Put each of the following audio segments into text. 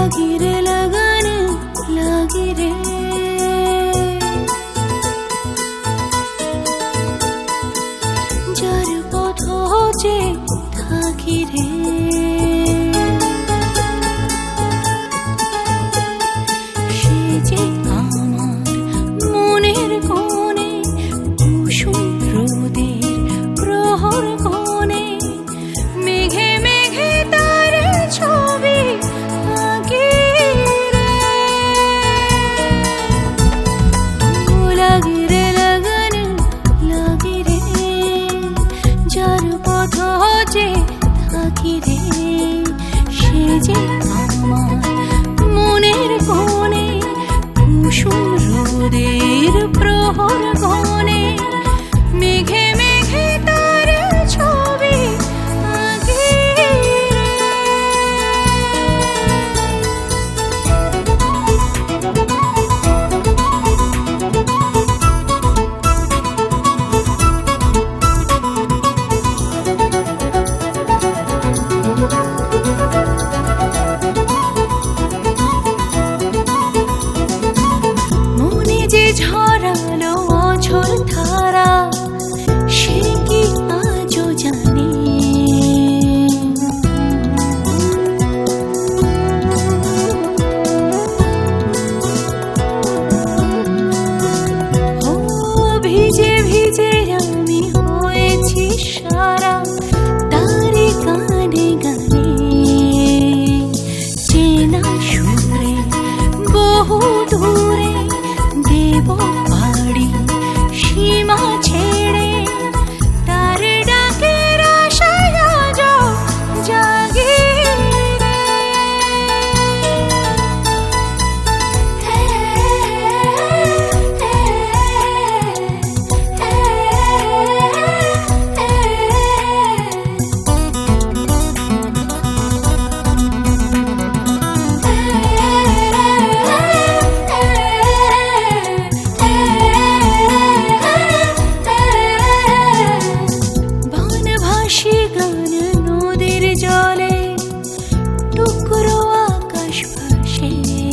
লাগিরে লাগানে লাগিরে যার পথ যে থাকি রে সে যে আমার মনের কোণে কুসুম রোদের প্রহর কোণে মেঘে মেঘে তার ছবি আঁকি রে লাগিরে লাগানে লাগিরে যার পথ যে থাকি রে সে যে আমার মনের কোণে কুসুম রোদের প্রহর কোণে মেঘে মেঘে তার ছবি আঁকি মনে যে ঝরালো অঝোর ধারা সে কি আজও জানে ও ভিজে ভিজে আমি হয়েছি সারা তারি গানে গানে চেনা সুরে বহু দূরে দেব বাড়ি সীমা ছেড়ে তার ডাকের আশায় আজ জাগি রে বানভাসী গান নদীর জলে টুকরো আকাশ ভাসে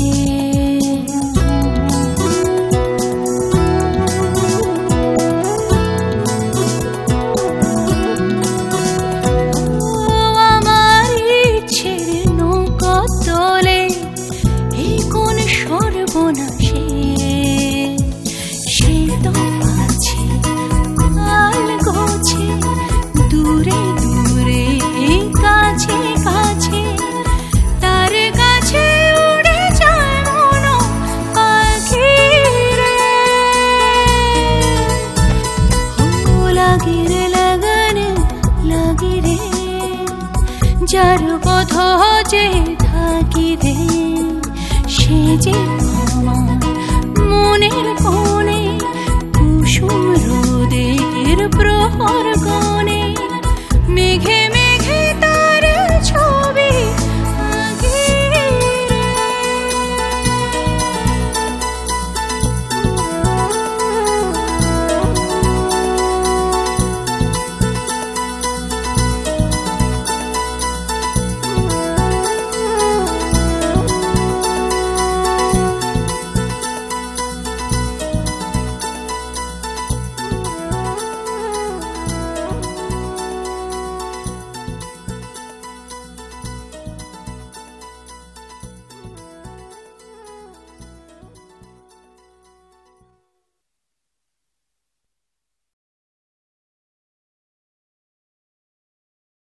ও আমার ইচ্ছের নৌকা তোলে এই কোন সর্বনাশে সে তো আছে কাল গোছে দূরে দূরে কাছে কাছে তার কাছে উড়ে যায় মন পাখি রে ও লাগিরে লাগানে লাগিরে যার পথ যে থাকি রে সে যে আমার মনের কোণে কুসুম রোদের প্রহর কোণে